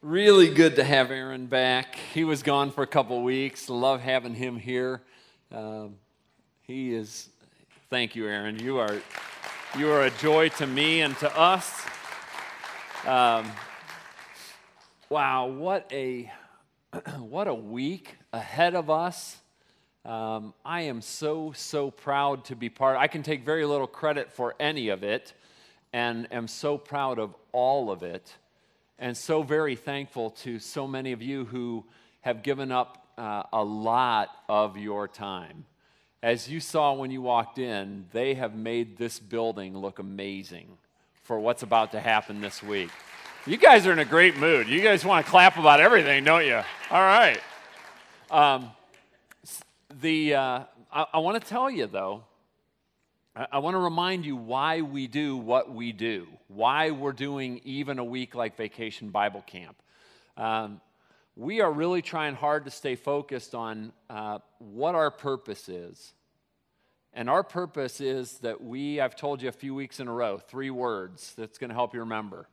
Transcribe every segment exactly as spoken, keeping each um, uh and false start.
Really good to have Aaron back. He was gone for a couple weeks. Love having him here. Um, he is, thank you, Aaron. You are, you are a joy to me and to us. Um, wow, what a, what a week ahead of us. Um, I am so, so proud to be part. I can take very little credit for any of it, and am so proud of all of it. And so very thankful to so many of you who have given up uh, a lot of your time. As you saw when you walked in, they have made this building look amazing for what's about to happen this week. You guys are in a great mood. You guys want to clap about everything, don't you? All right. Um, the uh, I, I want to tell you, though, I want to remind you why we do what we do, why we're doing even a week like Vacation Bible Camp. Um, we are really trying hard to stay focused on uh, what our purpose is. And our purpose is that we, I've told you a few weeks in a row, three words that's going to help you remember.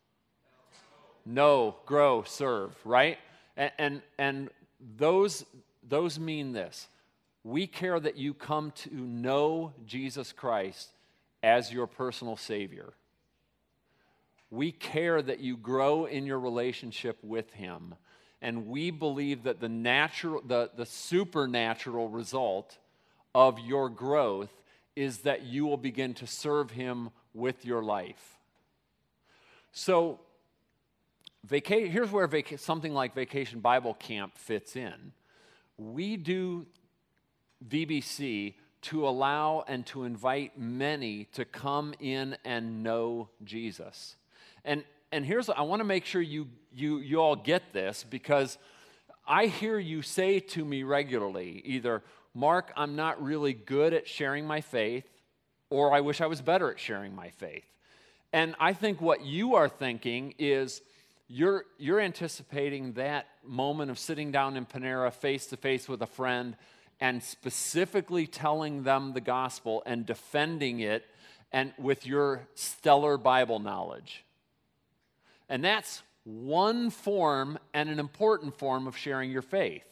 Know, grow, serve, right? And, and, and those, those mean this. We care that you come to know Jesus Christ as your personal Savior. We care that you grow in your relationship with Him. And we believe that the natural, the, the supernatural result of your growth is that you will begin to serve Him with your life. So, vaca- here's where vaca- something like Vacation Bible Camp fits in. We do V B C to allow and to invite many to come in and know Jesus. And and here's, I want to make sure you you you all get this, because I hear you say to me regularly, either, Mark, I'm not really good at sharing my faith, or I wish I was better at sharing my faith. And I think what you are thinking is you're you're anticipating that moment of sitting down in Panera face to face with a friend and specifically telling them the gospel and defending it and with your stellar Bible knowledge. And that's one form, and an important form, of sharing your faith.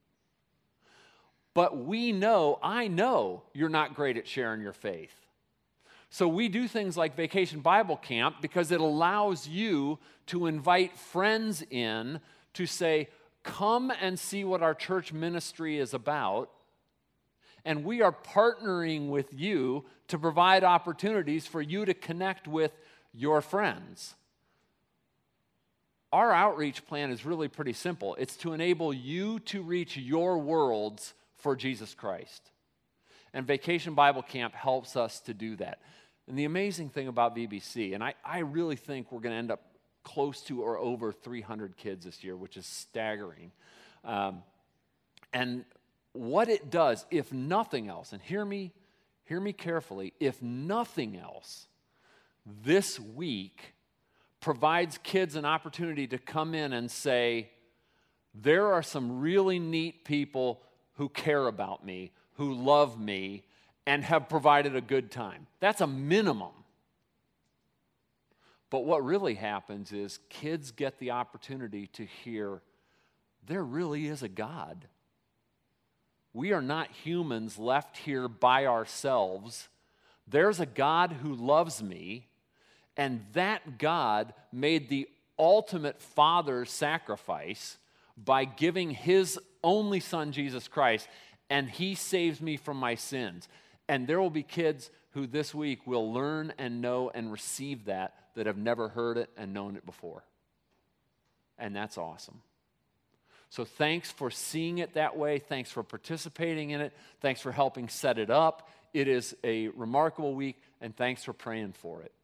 But we know, I know, you're not great at sharing your faith. So we do things like Vacation Bible Camp because it allows you to invite friends in to say, come and see what our church ministry is about. And we are partnering with you to provide opportunities for you to connect with your friends. Our outreach plan is really pretty simple. It's to enable you to reach your worlds for Jesus Christ. And Vacation Bible Camp helps us to do that. And the amazing thing about V B C, and I, I really think we're going to end up close to or over three hundred kids this year, which is staggering. Um, and what it does, if nothing else, and hear me, hear me carefully, if nothing else, this week provides kids an opportunity to come in and say, there are some really neat people who care about me, who love me, and have provided a good time. That's a minimum. But what really happens is kids get the opportunity to hear, there really is a God. We are not humans left here by ourselves. There's a God who loves me, and that God made the ultimate Father's sacrifice by giving His only Son, Jesus Christ, and He saves me from my sins. And there will be kids who this week will learn and know and receive that, that have never heard it and known it before. And that's awesome. So thanks for seeing it that way. Thanks for participating in it. Thanks for helping set it up. It is a remarkable week, and thanks for praying for it.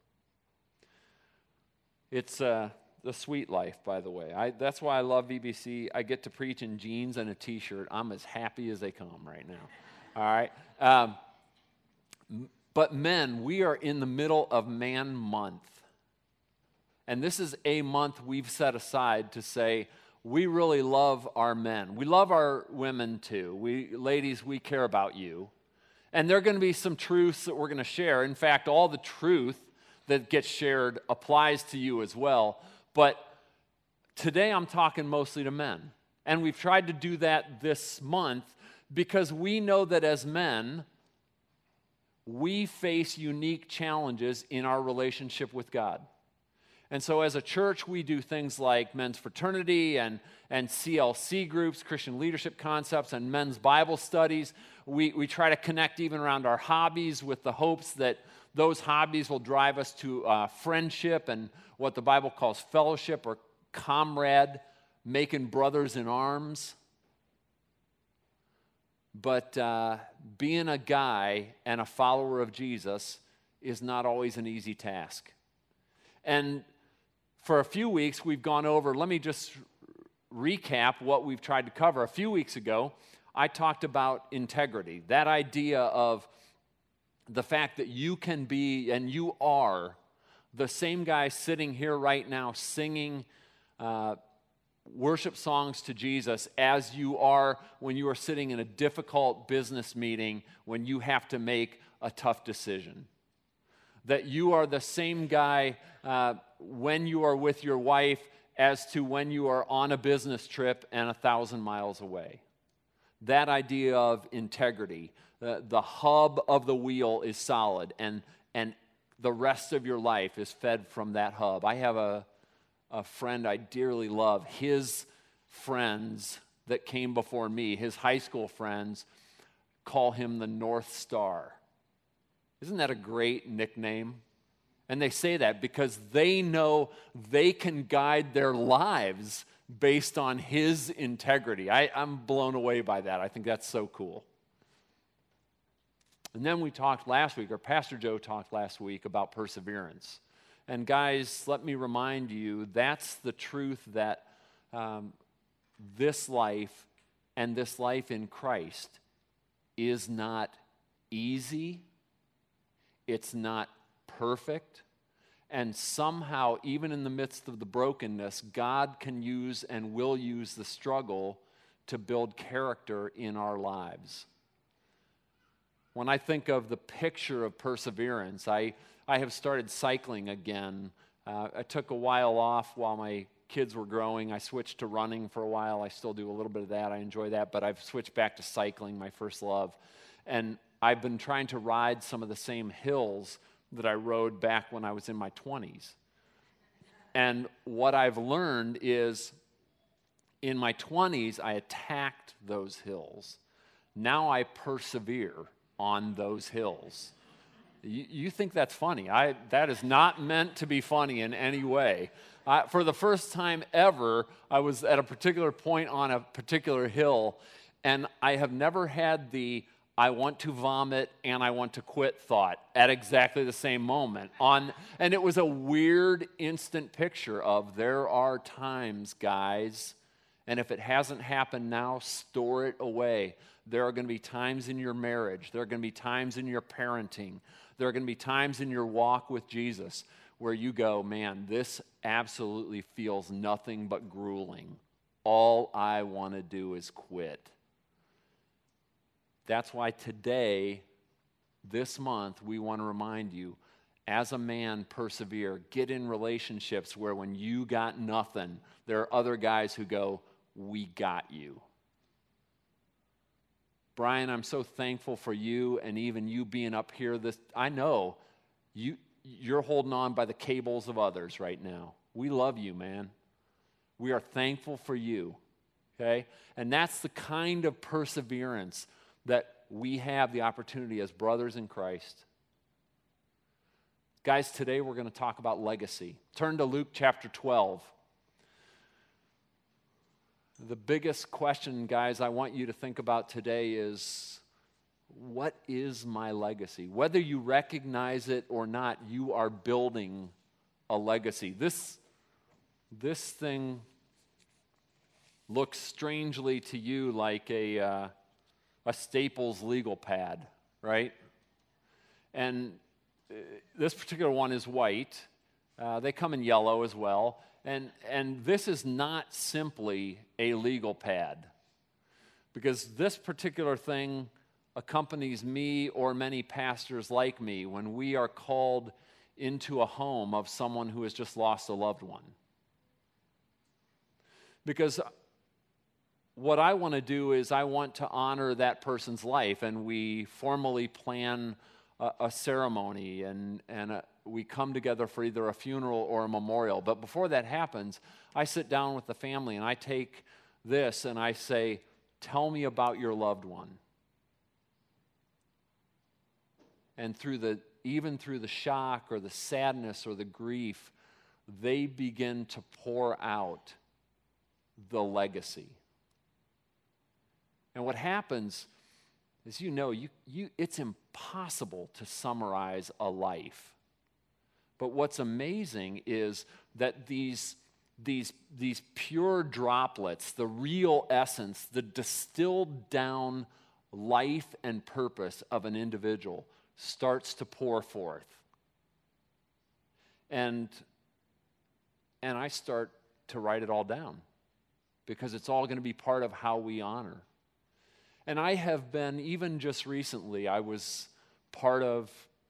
It's uh, the sweet life, by the way. I, that's why I love V B C. I get to preach in jeans and a T-shirt. I'm as happy as they come right now. All right? Um, but men, we are in the middle of Man Month. And this is a month we've set aside to say, we really love our men. We love our women too. We, ladies, we care about you. And there are going to be some truths that we're going to share. In fact, all the truth that gets shared applies to you as well. But Today I'm talking mostly to men. And we've tried to do that this month because we know that as men, we face unique challenges in our relationship with God. And so as a church, we do things like men's fraternity and, and C L C groups, Christian leadership concepts, and men's Bible studies. We, we try to connect even around our hobbies with the hopes that those hobbies will drive us to uh, friendship and what the Bible calls fellowship or comrade, making brothers in arms. But uh, being a guy and a follower of Jesus is not always an easy task. And for a few weeks, we've gone over, let me just recap what we've tried to cover. A few weeks ago, I talked about integrity, that idea of the fact that you can be, and you are, the same guy sitting here right now singing uh, worship songs to Jesus as you are when you are sitting in a difficult business meeting when you have to make a tough decision. That you are the same guy uh, when you are with your wife as to when you are on a business trip and a thousand miles away. That idea of integrity, uh, the hub of the wheel is solid, and, and the rest of your life is fed from that hub. I have a, a friend I dearly love. His friends that came before me, his high school friends, call him the North Star. Isn't that a great nickname? And they say that because they know they can guide their lives based on his integrity. I, I'm blown away by that. I think that's so cool. And then we talked last week, or Pastor Joe talked last week about perseverance. And guys, let me remind you, that's the truth that um, this life and this life in Christ is not easy. It's not perfect. And somehow, even in the midst of the brokenness, God can use and will use the struggle to build character in our lives. When I think of the picture of perseverance, I, I have started cycling again. Uh, I took a while off while my kids were growing. I switched to running for a while. I still do a little bit of that. I enjoy that. But I've switched back to cycling, my first love. And I've been trying to ride some of the same hills that I rode back when I was in my twenties. And what I've learned is in my twenties, I attacked those hills. Now I persevere on those hills. You, you think that's funny. I, that is not meant to be funny in any way. Uh, for the first time ever, I was at a particular point on a particular hill, and I have never had the I want to vomit and I want to quit thought at exactly the same moment. On, and it was a weird instant picture of there are times, guys, and if it hasn't happened now, store it away. There are going to be times in your marriage. There are going to be times in your parenting. There are going to be times in your walk with Jesus where you go, man, this absolutely feels nothing but grueling. All I want to do is quit. That's why today, this month, we want to remind you, as a man, persevere. Get in relationships where when you got nothing, there are other guys who go, we got you. Brian, I'm so thankful for you and even you being up here. This, I know you, you're holding on by the cables of others right now. We love you, man. We are thankful for you, okay? And that's the kind of perseverance that we have the opportunity as brothers in Christ. Guys, today we're going to talk about legacy. Turn to Luke chapter twelve. The biggest question, guys, I want you to think about today is, what is my legacy? Whether you recognize it or not, you are building a legacy. This, this thing looks strangely to you like a... Uh, a Staples legal pad, right? And uh, this particular one is white. Uh, they come in yellow as well. And, and this is not simply a legal pad, because this particular thing accompanies me or many pastors like me when we are called into a home of someone who has just lost a loved one. Because what I want to do is I want to honor that person's life, and we formally plan a, a ceremony, and, and a, we come together for either a funeral or a memorial. But before that happens, I sit down with the family and I take this and I say, tell me about your loved one. And through the, even through the shock or the sadness or the grief, they begin to pour out the legacy. And what happens is, you know, you, you, it's impossible to summarize a life. But what's amazing is that these, these, these pure droplets, the real essence, the distilled down life and purpose of an individual starts to pour forth. And, and I start to write it all down because it's all going to be part of how we honor. And I have been, even just recently, I was part of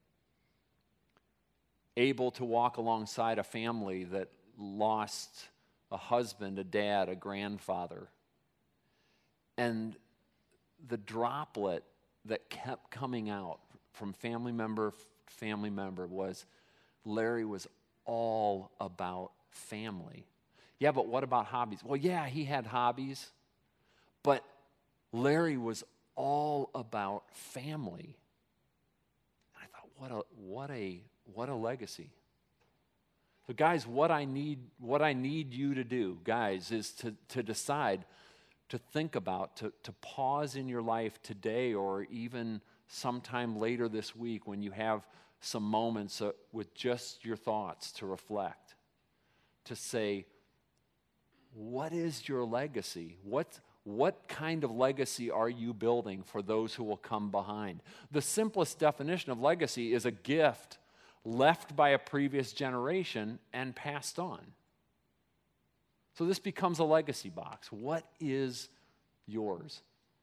able to walk alongside a family that lost a husband, a dad, a grandfather. And the droplet that kept coming out from family member to family member was, Larry was all about family. Yeah, but what about hobbies? Well, yeah, he had hobbies, but Larry was all about family. I thought, what a what a what a legacy. So guys, what I need what I need you to do, guys, is to, to decide, to think about, to, to pause in your life today or even sometime later this week when you have some moments uh, with just your thoughts to reflect, to say, what is your legacy? What What kind of legacy are you building for those who will come behind? The simplest definition of legacy is a gift left by a previous generation and passed on. So this becomes a legacy box. What is yours?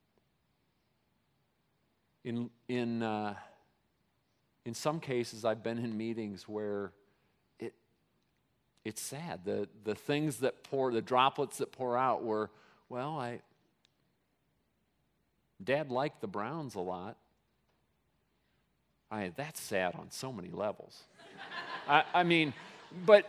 In, in, uh, in some cases, I've been in meetings where it, it's sad. The, the things that pour, the droplets that pour out were, well, I... Dad liked the Browns a lot. I, that's sad on so many levels. I, I mean, but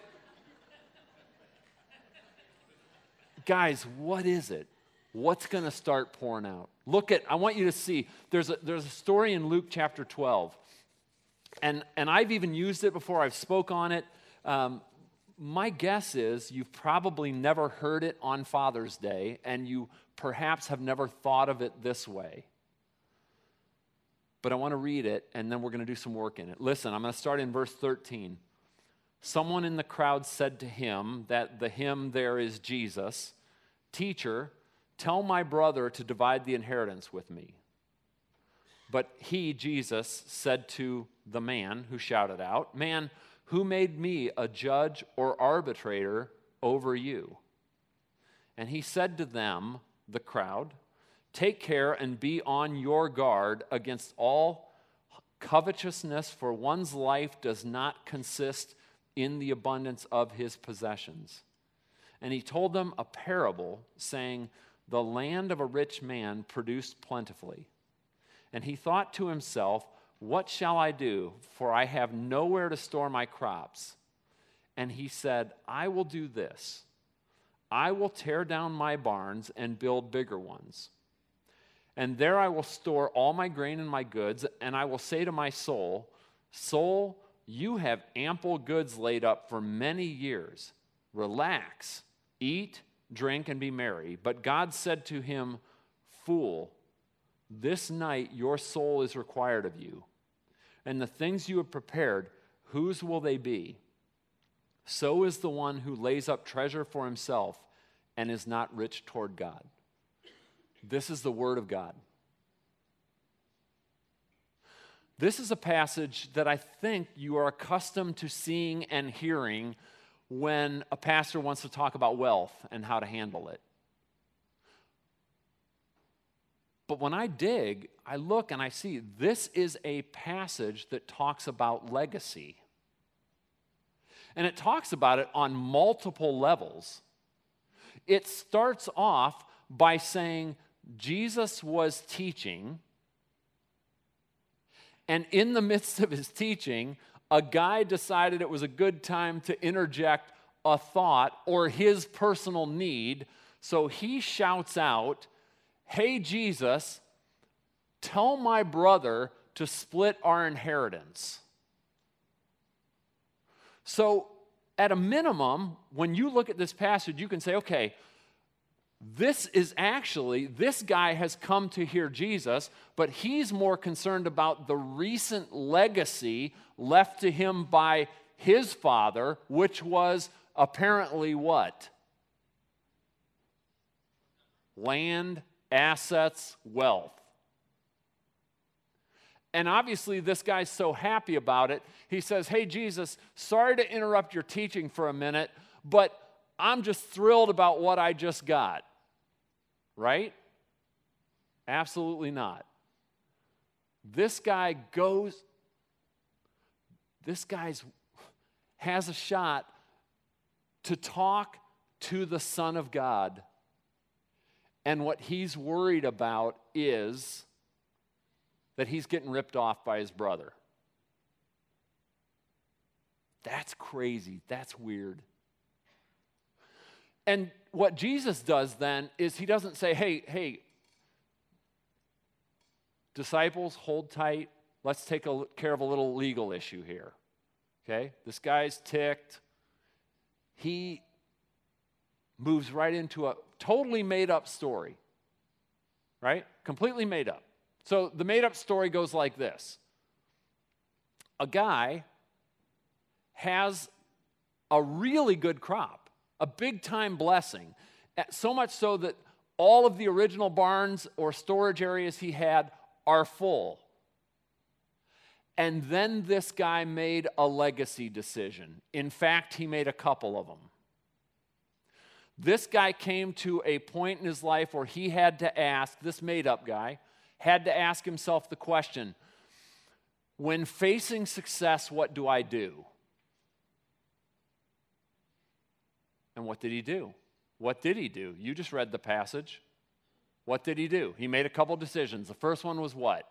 guys, what is it? What's going to start pouring out? Look at, I want you to see, there's a, there's a story in Luke chapter twelve. And, and I've even used it before. I've spoke on it. Um, my guess is you've probably never heard it on Father's Day, and you perhaps have never thought of it this way. But I want to read it, and then we're going to do some work in it. Listen, I'm going to start in verse thirteen. Someone in the crowd said to him, that the him there is Jesus, "Teacher, tell my brother to divide the inheritance with me." But he, Jesus, said to the man who shouted out, "Man, who made me a judge or arbitrator over you?" And he said to them, the crowd, "Take care and be on your guard against all covetousness, for one's life does not consist in the abundance of his possessions." And he told them a parable, saying, "The land of a rich man produced plentifully. And he thought to himself, 'What shall I do? For I have nowhere to store my crops.' And he said, 'I will do this. I will tear down my barns and build bigger ones. And there I will store all my grain and my goods, and I will say to my soul, Soul, you have ample goods laid up for many years. Relax, eat, drink, and be merry.' But God said to him, 'Fool, this night your soul is required of you. And the things you have prepared, whose will they be? So is the one who lays up treasure for himself and is not rich toward God.'" This is the word of God. This is a passage that I think you are accustomed to seeing and hearing when a pastor wants to talk about wealth and how to handle it. But when I dig, I look and I see this is a passage that talks about legacy. And it talks about it on multiple levels. It starts off by saying Jesus was teaching, and in the midst of his teaching, a guy decided it was a good time to interject a thought or his personal need. So he shouts out, "Hey, Jesus, tell my brother to split our inheritance." So at a minimum, when you look at this passage, you can say, okay, this is actually, this guy has come to hear Jesus, but he's more concerned about the recent legacy left to him by his father, which was apparently what? Land, assets, wealth. And obviously this guy's so happy about it, he says, "Hey Jesus, sorry to interrupt your teaching for a minute, but I'm just thrilled about what I just got." Right? Absolutely not. This guy goes, this guy's has a shot to talk to the Son of God. And what he's worried about is that he's getting ripped off by his brother. That's crazy. That's weird. And what Jesus does then is he doesn't say, hey, hey, disciples, hold tight. Let's take a, care of a little legal issue here. Okay? This guy's ticked. He moves right into a totally made-up story. Right? Completely made up. So the made-up story goes like this. A guy has a really good crop, a big-time blessing, so much so that all of the original barns or storage areas he had are full. And then this guy made a legacy decision. In fact, he made a couple of them. This guy came to a point in his life where he had to ask, this made-up guy, had to ask himself the question, when facing success, what do I do? And what did he do? What did he do? You just read the passage. What did he do? He made a couple decisions. The first one was what?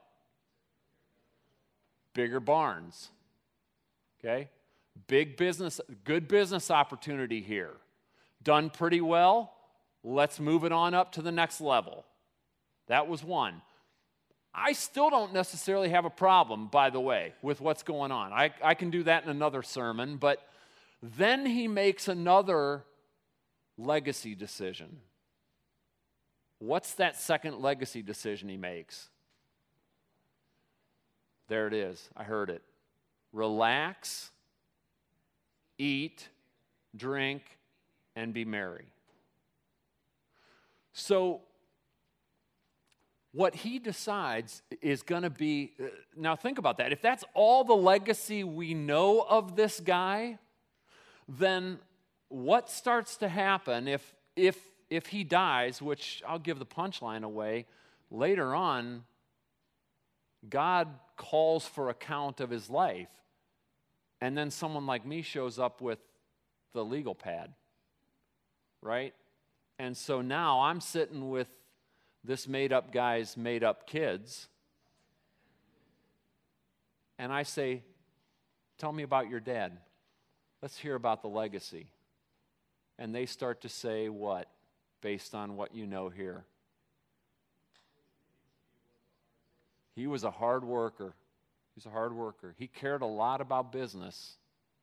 Bigger barns. Okay? Big business, good business opportunity here. Done pretty well. Let's move it on up to the next level. That was one. I still don't necessarily have a problem, by the way, with what's going on. I, I can do that in another sermon, but then he makes another legacy decision. What's that second legacy decision he makes? There it is. I heard it. Relax, eat, drink, and be merry. So, what he decides is going to be, uh, now think about that. If that's all the legacy we know of this guy, then what starts to happen if, if, if he dies, which I'll give the punchline away, later on, God calls for account of his life, and then someone like me shows up with the legal pad, right? And so now I'm sitting with this made-up guy's made-up kids, and I say, tell me about your dad. Let's hear about the legacy. And they start to say what, based on what you know here? He was a hard worker. He's a hard worker. He cared a lot about business.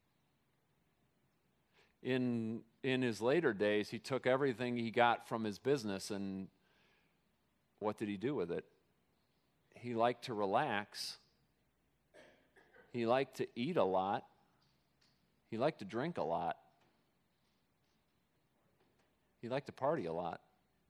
In, in his later days, he took everything he got from his business, and what did he do with it? He liked to relax. He liked to eat a lot. He liked to drink a lot. He liked to party a lot.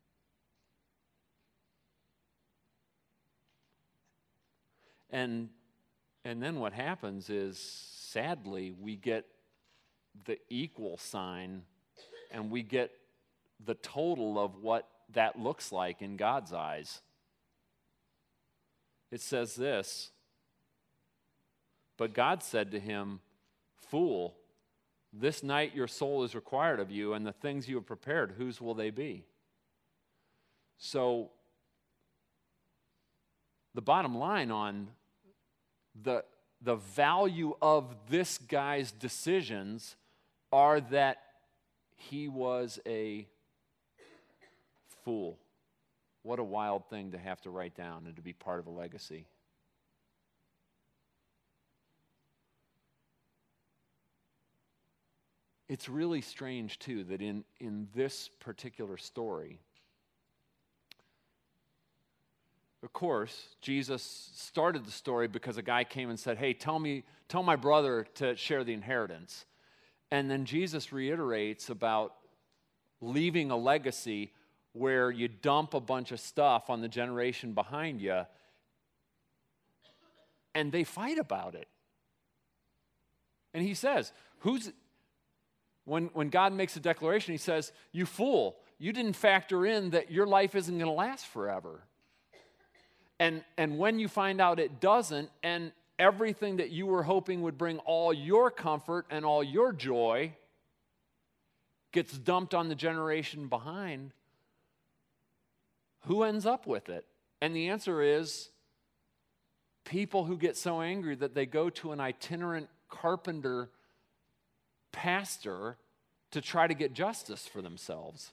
And, and then what happens is, sadly, we get the equal sign, and we get the total of what that looks like in God's eyes. It says this, but God said to him, "Fool, This night your soul is required of you, and the things you have prepared, whose will they be? So, the bottom line on the, the value of this guy's decisions are that he was a fool. What a wild thing to have to write down and to be part of a legacy. It's really strange, too, that in, in this particular story, of course, Jesus started the story because a guy came and said, hey, tell me, tell my brother to share the inheritance. And then Jesus reiterates about leaving a legacy where you dump a bunch of stuff on the generation behind you, and they fight about it. And he says, who's... When, when God makes a declaration, he says, you fool, you didn't factor in that your life isn't going to last forever. And, and when you find out it doesn't, and everything that you were hoping would bring all your comfort and all your joy gets dumped on the generation behind, who ends up with it? And the answer is people who get so angry that they go to an itinerant carpenter pastor to try to get justice for themselves.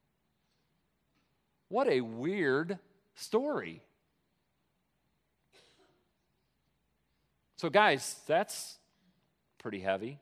What a weird story. So guys, that's pretty heavy.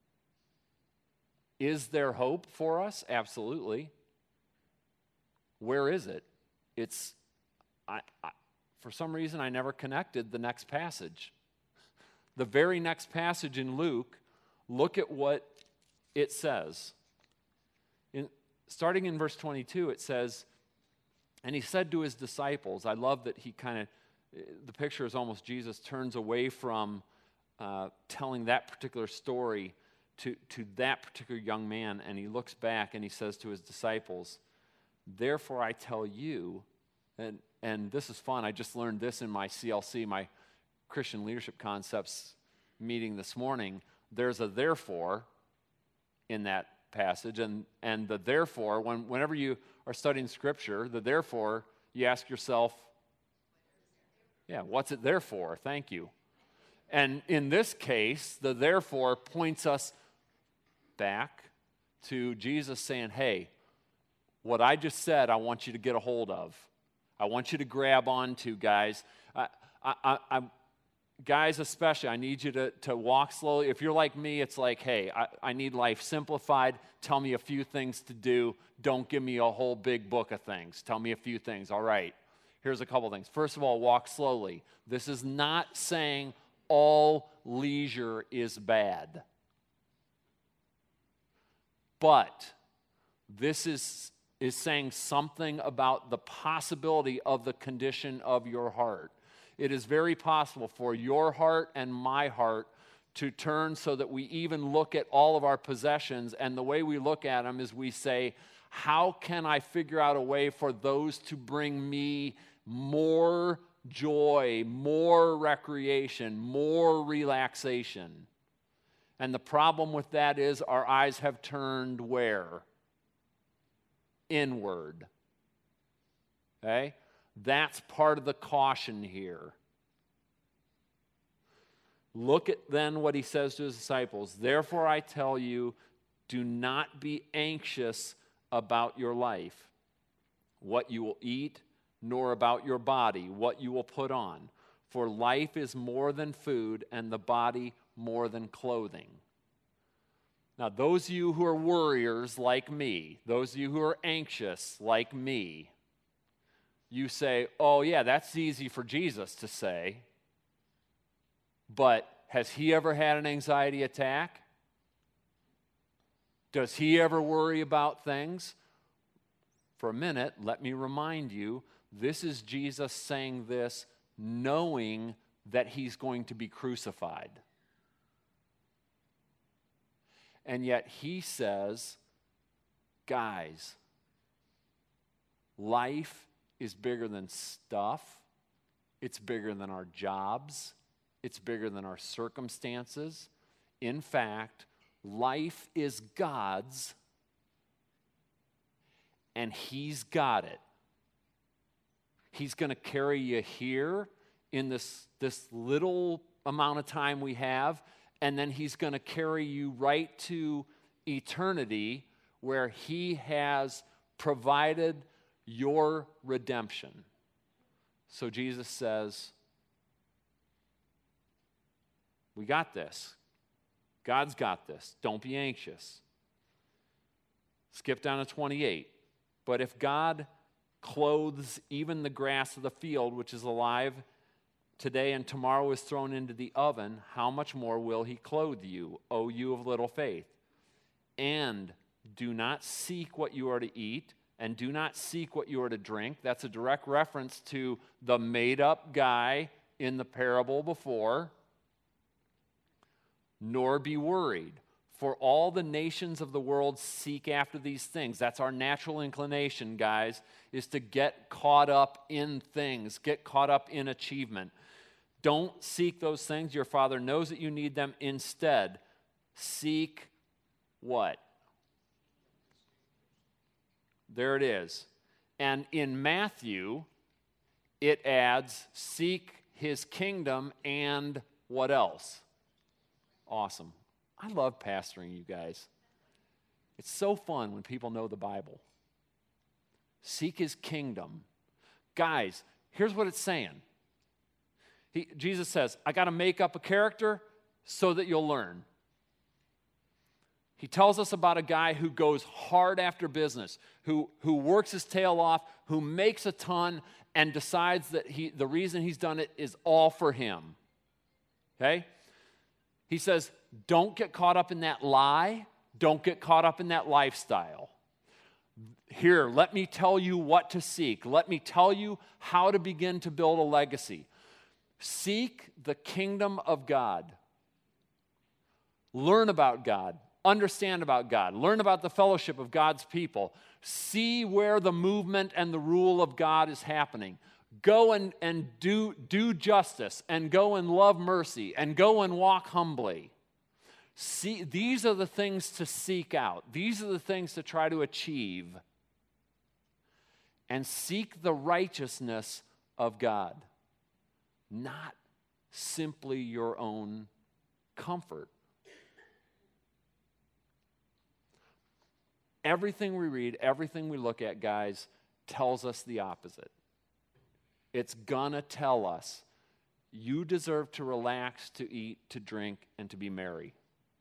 Is there hope for us? Absolutely. Where is it? It's, I, I, for some reason, I never connected the next passage. The very next passage in Luke, look at what it says. In, starting in verse twenty-two, it says, and he said to his disciples, I love that he kind of, the picture is almost Jesus turns away from uh, telling that particular story to, to that particular young man, and he looks back and he says to his disciples, therefore I tell you, and, and this is fun, I just learned this in my C L C, my Christian Leadership Concepts meeting this morning. There's a therefore in that passage, and, and the therefore, when, whenever you are studying Scripture, the therefore, you ask yourself, yeah, what's it there for? Thank you. And in this case, the therefore points us back to Jesus saying, hey, what I just said, I want you to get a hold of. I want you to grab onto, guys. I, I, I, I'm, guys especially, I need you to, to walk slowly. If you're like me, it's like, hey, I, I need life simplified. Tell me a few things to do. Don't give me a whole big book of things. Tell me a few things. All right. Here's a couple things. First of all, walk slowly. This is not saying all leisure is bad. But this is, is saying something about the possibility of the condition of your heart. It is very possible for your heart and my heart to turn so that we even look at all of our possessions, and the way we look at them is we say, how can I figure out a way for those to bring me more joy, more recreation, more relaxation? And the problem with that is our eyes have turned where? Inward. Okay? That's part of the caution here. Look at then what he says to his disciples. Therefore I tell you, do not be anxious about your life, what you will eat, nor about your body, what you will put on. For life is more than food, and the body more than clothing. Now, those of you who are worriers like me, those of you who are anxious like me, you say, oh yeah, that's easy for Jesus to say, but has he ever had an anxiety attack? Does he ever worry about things? For a minute, let me remind you, this is Jesus saying this knowing that he's going to be crucified. And yet he says, guys, life is bigger than stuff. It's bigger than our jobs. It's bigger than our circumstances. In fact, Life is God's, and He's got it. He's going to carry you here in this, this little amount of time we have, and then He's going to carry you right to eternity where He has provided your redemption. So Jesus says, we got this. God's got this. Don't be anxious. Skip down to twenty-eight. But if God clothes even the grass of the field, which is alive today and tomorrow is thrown into the oven, how much more will He clothe you, O you of little faith? And do not seek what you are to eat, and do not seek what you are to drink. That's a direct reference to the made-up guy in the parable before. Nor be worried, for all the nations of the world seek after these things. That's our natural inclination, guys, is to get caught up in things, get caught up in achievement. Don't seek those things. Your Father knows that you need them. Instead, seek what? There it is. And in Matthew, it adds, seek His kingdom and what else? Awesome. I love pastoring you guys. It's so fun when people know the Bible. Seek His kingdom. Guys, here's what it's saying. He, Jesus says, I got to make up a character so that you'll learn. He tells us about a guy who goes hard after business, who, who works his tail off, who makes a ton, and decides that he, the reason he's done it is all for him. Okay? He says, don't get caught up in that lie. Don't get caught up in that lifestyle. Here, let me tell you what to seek. Let me tell you how to begin to build a legacy. Seek the kingdom of God. Learn about God. Understand about God. Learn about the fellowship of God's people. See where the movement and the rule of God is happening. Go and, and do, do justice, and go and love mercy, and go and walk humbly. See, these are the things to seek out. These are the things to try to achieve. And seek the righteousness of God, not simply your own comfort. Everything we read, everything we look at, guys, tells us the opposite. It's gonna tell us, you deserve to relax, to eat, to drink, and to be merry.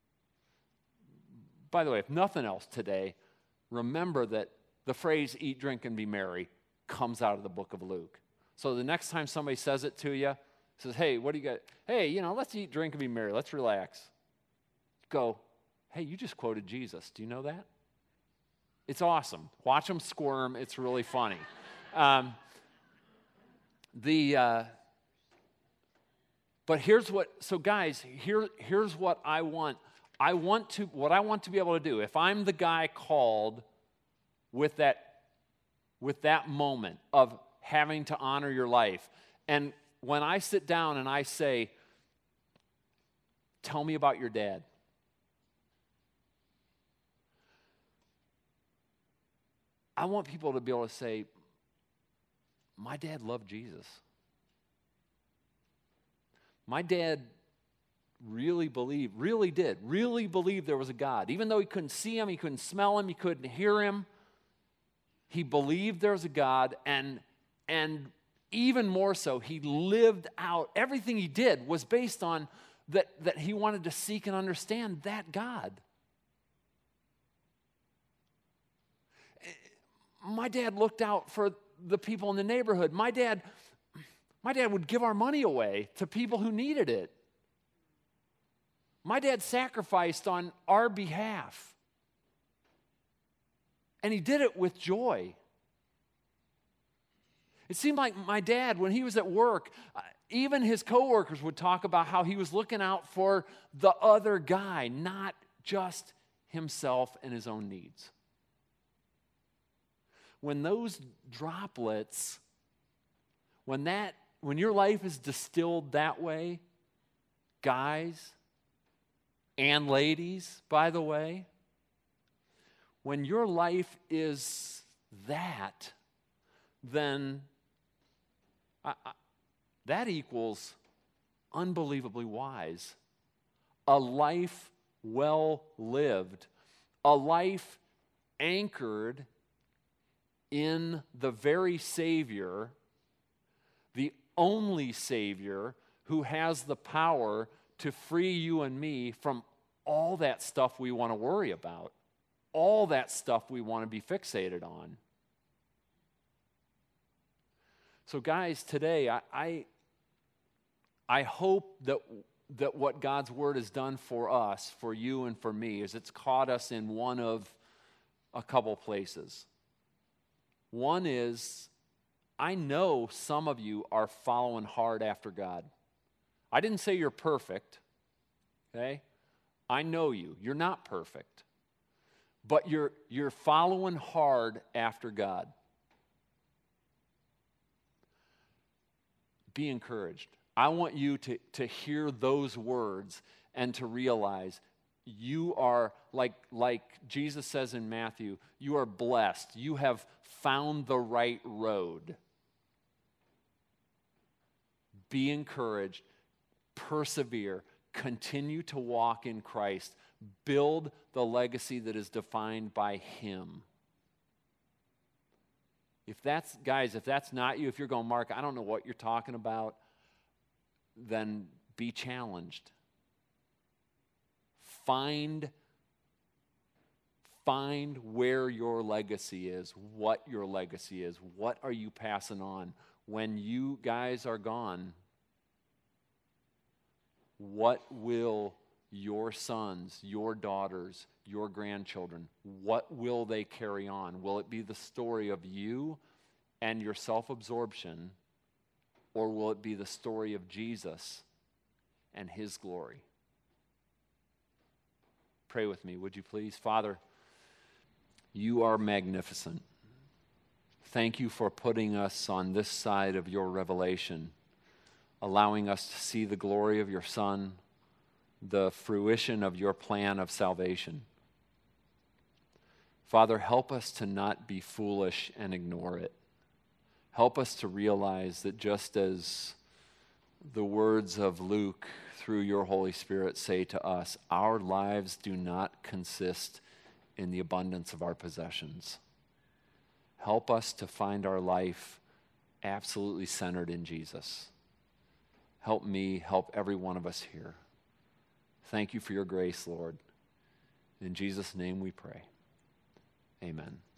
By the way, if nothing else today, remember that the phrase eat, drink, and be merry comes out of the book of Luke. So the next time somebody says it to you, says, hey, what do you got? Hey, you know, let's eat, drink, and be merry. Let's relax. Go, hey, you just quoted Jesus. Do you know that? It's awesome. Watch them squirm. It's really funny. Um, the uh, but here's what. So guys, here here's what I want. I want to what I want to be able to do. If I'm the guy called with that with that moment of having to honor your life, and when I sit down and I say, "Tell me about your dad." I want people to be able to say, my dad loved Jesus. My dad really believed, really did, really believed there was a God. Even though he couldn't see him, he couldn't smell him, he couldn't hear him, he believed there was a God, and, and even more so, he lived out, everything he did was based on that, that he wanted to seek and understand that God. My dad looked out for the people in the neighborhood. My dad, my dad would give our money away to people who needed it. My dad sacrificed on our behalf. And he did it with joy. It seemed like my dad, when he was at work, even his coworkers would talk about how he was looking out for the other guy, not just himself and his own needs. When those droplets, when that, when your life is distilled that way, guys, And ladies, by the way, when your life is that, then I, I, that equals unbelievably wise. A life well lived, a life anchored in the very Savior, the only Savior who has the power to free you and me from all that stuff we want to worry about, all that stuff we want to be fixated on. So guys, today, I, I, I hope that, that what God's Word has done for us, for you and for me, is it's caught us in one of a couple places. One is, I know some of you are following hard after God. I didn't say you're perfect, okay? I know you. You're not perfect. But you're, you're following hard after God. Be encouraged. I want you to, to hear those words and to realize you are, like, like Jesus says in Matthew, you are blessed. You have found the right road. Be encouraged. Persevere. Continue to walk in Christ. Build the legacy that is defined by Him. If that's, guys, if that's not you, if you're going, Mark, I don't know what you're talking about, then be challenged. Find, find where your legacy is, what your legacy is. What are you passing on? When you guys are gone, what will your sons, your daughters, your grandchildren, what will they carry on? Will it be the story of you and your self-absorption, or will it be the story of Jesus and His glory? Pray with me, would you please? Father, you are magnificent. Thank you for putting us on this side of your revelation, allowing us to see the glory of your Son, the fruition of your plan of salvation. Father, help us to not be foolish and ignore it. Help us to realize that just as the words of Luke through your Holy Spirit say to us, our lives do not consist in the abundance of our possessions. Help us to find our life absolutely centered in Jesus. Help me, help every one of us here. Thank you for your grace, Lord. In Jesus' name we pray. Amen.